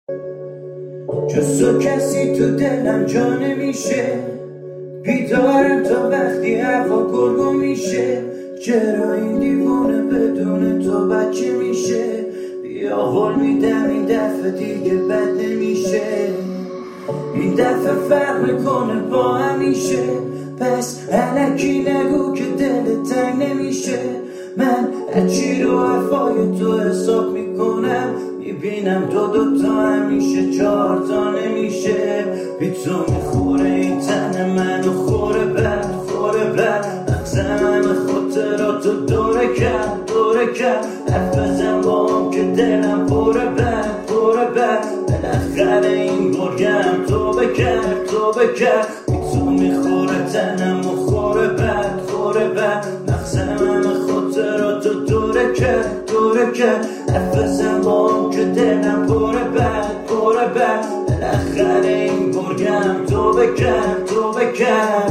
جز تو کسی تو دلم جا نمیشه، بیدارم تا وقتی هوا گرگو میشه. چرا این دیوانه بدون تو بچه میشه؟ بیا قول میدم این دفعه دیگه بد نمیشه، این دفعه فرق میکنه با همیشه. پس الکی نگو که دل تنگ نمیشه، من هرچی رو حرفای تو حساب میکنم، میبینم دو تا همیشه 4 تا نمیشه. بی تو میخوره این تن منو خوره بد مغزم خاطراتو دوره کرد حرف بزن با هم که دلم پره بد بالاخره این گرگم تو بکرد. بی تو میخوره تنم و خوره بد مغزم خاطراتو دوره کرد حرف بزن با هم که دلم پره بد بالاخره این گرگم تو بکرد